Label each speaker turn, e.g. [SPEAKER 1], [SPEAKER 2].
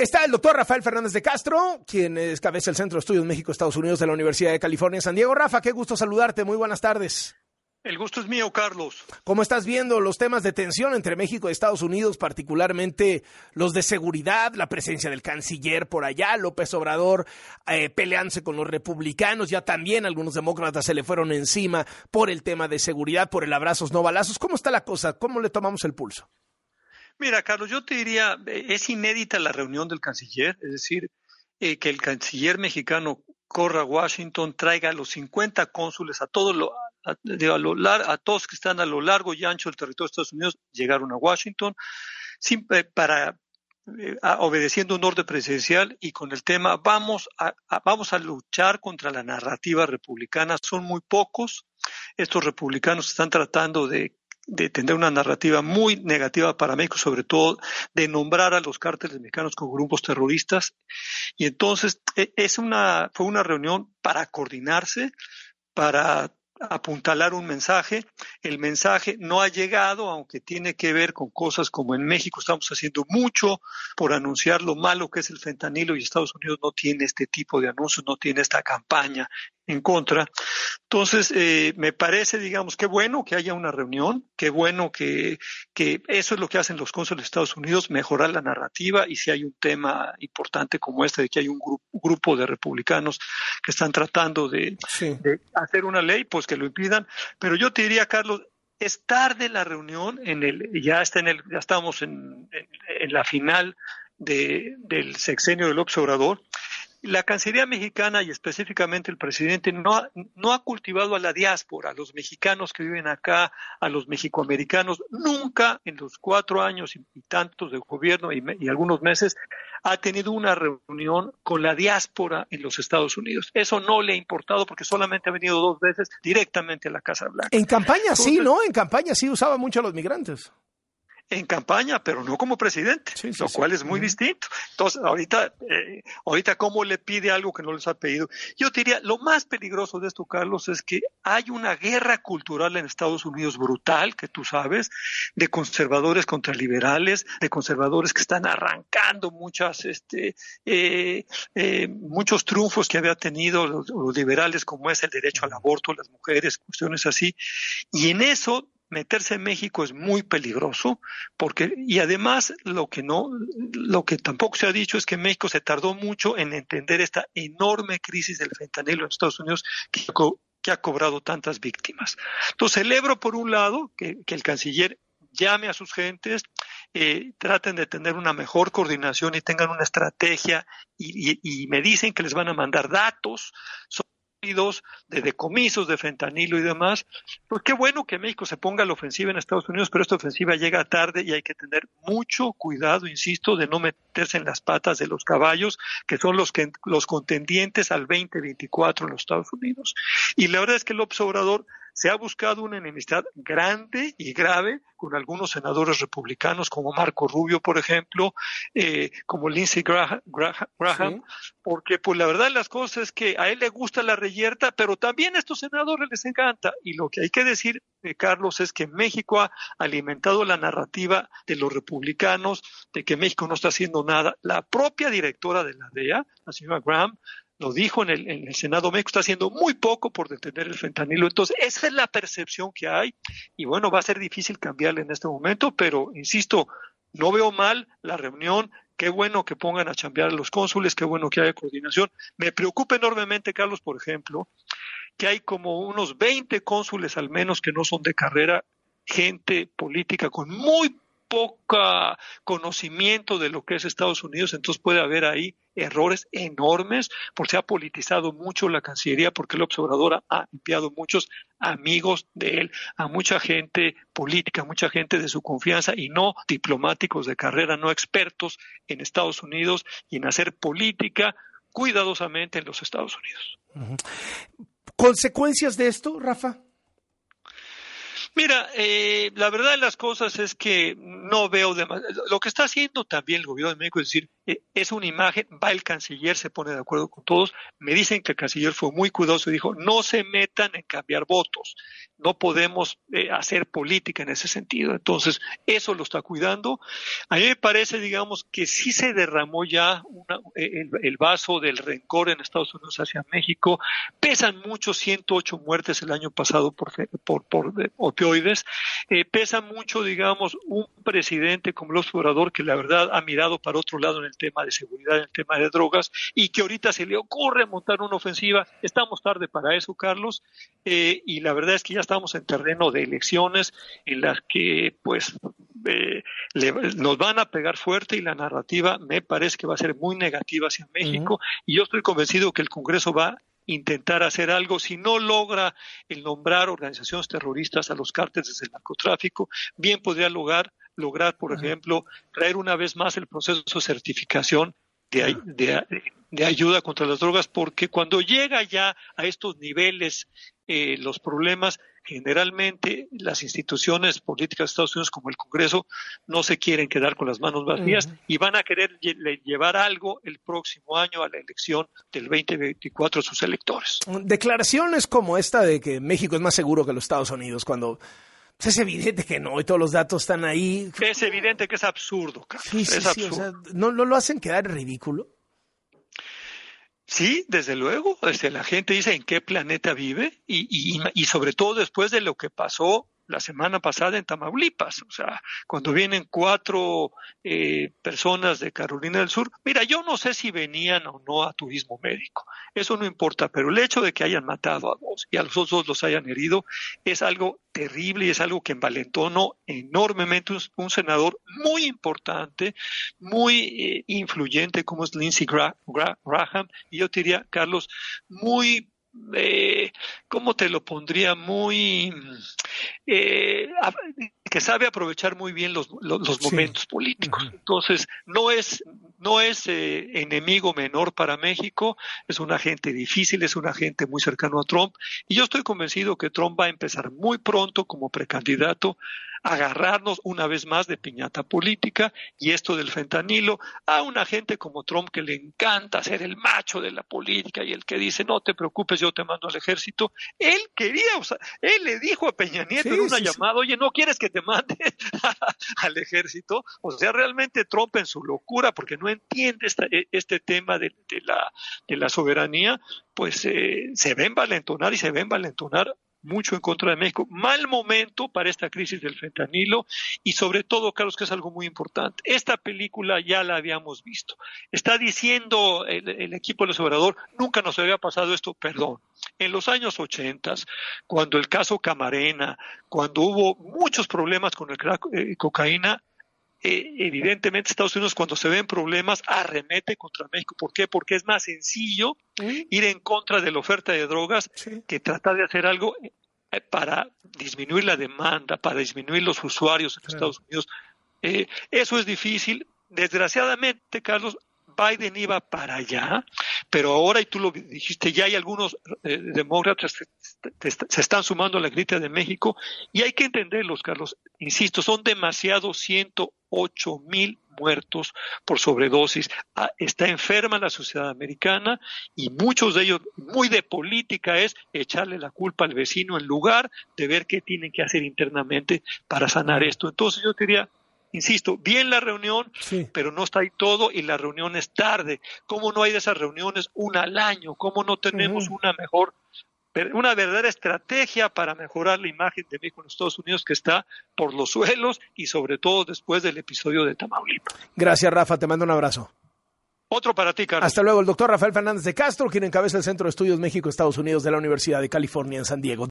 [SPEAKER 1] Está el doctor Rafael Fernández de Castro, quien cabeza el Centro de Estudios México-Estados Unidos de la Universidad de California en San Diego. Rafa, qué gusto saludarte. Muy buenas tardes.
[SPEAKER 2] El gusto es mío, Carlos.
[SPEAKER 1] ¿Cómo estás viendo los temas de tensión entre México y Estados Unidos, particularmente los de seguridad, la presencia del canciller por allá, López Obrador peleándose con los republicanos, ya también algunos demócratas se le fueron encima por el tema de seguridad, por el abrazos no balazos? ¿Cómo está la cosa? ¿Cómo le tomamos el pulso?
[SPEAKER 2] Mira, Carlos, yo te diría, es inédita la reunión del canciller, es decir, que el canciller mexicano corra a Washington, traiga a los 50 cónsules, a todos que están a lo largo y ancho del territorio de Estados Unidos, llegaron a Washington obedeciendo un orden presidencial y con el tema vamos a luchar contra la narrativa republicana. Son muy pocos, estos republicanos están tratando de tener una narrativa muy negativa para México, sobre todo de nombrar a los cárteles mexicanos como grupos terroristas. Y entonces fue una reunión para coordinarse, para apuntalar un mensaje. El mensaje no ha llegado, aunque tiene que ver con cosas como en México estamos haciendo mucho por anunciar lo malo que es el fentanilo y Estados Unidos no tiene este tipo de anuncios, no tiene esta campaña en contra. Entonces, me parece, digamos, qué bueno que haya una reunión, qué bueno que eso es lo que hacen los cónsules de Estados Unidos, mejorar la narrativa, y si hay un tema importante como este de que hay un grupo de republicanos que están tratando de hacer una ley, pues que lo impidan. Pero yo te diría, Carlos, es tarde la reunión, ya estamos en la final del sexenio de López Obrador. La Cancillería mexicana y específicamente el presidente no ha cultivado a la diáspora, a los mexicanos que viven acá, a los mexicoamericanos. Nunca en los 4 años y tantos de gobierno y algunos meses ha tenido una reunión con la diáspora en los Estados Unidos. Eso no le ha importado porque solamente ha venido 2 veces directamente a la Casa Blanca.
[SPEAKER 1] En campaña sí, ¿no? En campaña sí usaba mucho a los migrantes.
[SPEAKER 2] En campaña, pero no como presidente, lo cual es muy distinto. Entonces, ahorita ¿cómo le pide algo que no les ha pedido? Yo te diría, lo más peligroso de esto, Carlos, es que hay una guerra cultural en Estados Unidos brutal, que tú sabes, de conservadores contra liberales, de conservadores que están arrancando muchos triunfos que había tenido los liberales, como es el derecho al aborto, las mujeres, cuestiones así. Y en eso meterse en México es muy peligroso, y además lo que tampoco se ha dicho es que México se tardó mucho en entender esta enorme crisis del fentanilo en Estados Unidos que ha cobrado tantas víctimas. Entonces celebro por un lado que el canciller llame a sus gentes, traten de tener una mejor coordinación y tengan una estrategia y me dicen que les van a mandar datos de decomisos de fentanilo y demás. Pues qué bueno que México se ponga a la ofensiva en Estados Unidos, pero esta ofensiva llega tarde y hay que tener mucho cuidado, insisto, de no meterse en las patas de los caballos, que son los contendientes al 2024 en los Estados Unidos. Y la verdad es que López Obrador se ha buscado una enemistad grande y grave con algunos senadores republicanos como Marco Rubio, por ejemplo, como Lindsey Graham, porque pues la verdad de las cosas es que a él le gusta la reyerta, pero también a estos senadores les encanta. Y lo que hay que decir, Carlos, es que México ha alimentado la narrativa de los republicanos de que México no está haciendo nada. La propia directora de la DEA, la señora Graham, lo dijo en el Senado, México está haciendo muy poco por detener el fentanilo. Entonces, esa es la percepción que hay y bueno, va a ser difícil cambiarla en este momento, pero insisto, no veo mal la reunión. Qué bueno que pongan a chambear a los cónsules, qué bueno que haya coordinación. Me preocupa enormemente, Carlos, por ejemplo, que hay como unos 20 cónsules al menos que no son de carrera, gente política con muy poca conocimiento de lo que es Estados Unidos, entonces puede haber ahí errores enormes, porque se ha politizado mucho la Cancillería, porque el Obrador ha enviado muchos amigos de él, a mucha gente política, mucha gente de su confianza y no diplomáticos de carrera, no expertos en Estados Unidos y en hacer política cuidadosamente en los Estados Unidos.
[SPEAKER 1] ¿Consecuencias de esto, Rafa?
[SPEAKER 2] Mira, la verdad de las cosas es que no veo lo que está haciendo también el gobierno de México, es decir, es una imagen, va el canciller, se pone de acuerdo con todos, me dicen que el canciller fue muy cuidadoso y dijo, no se metan en cambiar votos, no podemos hacer política en ese sentido, entonces eso lo está cuidando. A mí me parece, digamos, que sí se derramó ya el vaso del rencor en Estados Unidos hacia México, pesan mucho 108 muertes el año pasado por opioides, pesa mucho, digamos, un presidente como López Obrador que la verdad ha mirado para otro lado en el tema de seguridad, en el tema de drogas, y que ahorita se le ocurre montar una ofensiva. Estamos tarde para eso, Carlos, y la verdad es que ya estamos en terreno de elecciones en las que pues nos van a pegar fuerte y la narrativa me parece que va a ser muy negativa hacia México, y yo estoy convencido que el Congreso va a intentar hacer algo. Si no logra el nombrar organizaciones terroristas a los cárteles del narcotráfico, bien podría lograr, por ejemplo, traer una vez más el proceso de certificación de ayuda contra las drogas, porque cuando llega ya a estos niveles los problemas, generalmente las instituciones políticas de Estados Unidos como el Congreso no se quieren quedar con las manos vacías y van a querer llevar algo el próximo año a la elección del 2024 a sus electores.
[SPEAKER 1] Declaraciones como esta de que México es más seguro que los Estados Unidos, cuando pues, es evidente que no y todos los datos están ahí.
[SPEAKER 2] Es evidente que es absurdo, Carlos.
[SPEAKER 1] Sí,
[SPEAKER 2] es absurdo.
[SPEAKER 1] O sea, ¿no lo hacen quedar ridículo?
[SPEAKER 2] Sí, desde luego, la gente dice en qué planeta vive y sobre todo después de lo que pasó la semana pasada en Tamaulipas, o sea, cuando vienen 4 personas de Carolina del Sur, mira, yo no sé si venían o no a turismo médico, eso no importa, pero el hecho de que hayan matado a 2 y a los otros los hayan herido es algo terrible y es algo que envalentonó enormemente un senador muy importante, muy influyente como es Lindsey Graham, y yo te diría, Carlos, muy ¿cómo te lo pondría? Muy que sabe aprovechar muy bien los momentos políticos. Entonces, no es enemigo menor para México, es un agente difícil, es un agente muy cercano a Trump, y yo estoy convencido que Trump va a empezar muy pronto como precandidato a agarrarnos una vez más de piñata política, y esto del fentanilo, a un agente como Trump que le encanta ser el macho de la política y el que dice, no te preocupes, yo te mando al ejército. Él quería, o sea, él le dijo a Peña Nieto en una llamada, oye, ¿no quieres que te mande al ejército? O sea, realmente Trump en su locura, porque no entiende este tema de la soberanía, pues se va a envalentonar y se va a envalentonar mucho en contra de México. Mal momento para esta crisis del fentanilo y sobre todo, Carlos, que es algo muy importante. Esta película ya la habíamos visto. Está diciendo el equipo del Obrador, nunca nos había pasado esto, perdón. En los años 80, cuando el caso Camarena, cuando hubo muchos problemas con el crack, cocaína, evidentemente Estados Unidos cuando se ven problemas arremete contra México. ¿Por qué? Porque es más sencillo ir en contra de la oferta de drogas que tratar de hacer algo para disminuir la demanda, para disminuir los usuarios en Estados Unidos. Eso es difícil. Desgraciadamente, Carlos, Biden iba para allá, pero ahora, y tú lo dijiste, ya hay algunos demócratas que se están sumando a la crítica de México, y hay que entenderlos, Carlos. Insisto, son demasiados 108,000 muertos por sobredosis. Está enferma la sociedad americana y muchos de ellos, muy de política, es echarle la culpa al vecino en lugar de ver qué tienen que hacer internamente para sanar esto. Entonces yo diría, insisto, bien la reunión, pero no está ahí todo y la reunión es tarde. ¿Cómo no hay de esas reuniones una al año? ¿Cómo no tenemos una verdadera estrategia para mejorar la imagen de México en los Estados Unidos, que está por los suelos y sobre todo después del episodio de Tamaulipas?
[SPEAKER 1] Gracias, Rafa, te mando un abrazo.
[SPEAKER 2] Otro para ti, Carlos.
[SPEAKER 1] Hasta luego, el doctor Rafael Fernández de Castro, quien encabeza el Centro de Estudios México-Estados Unidos de la Universidad de California en San Diego.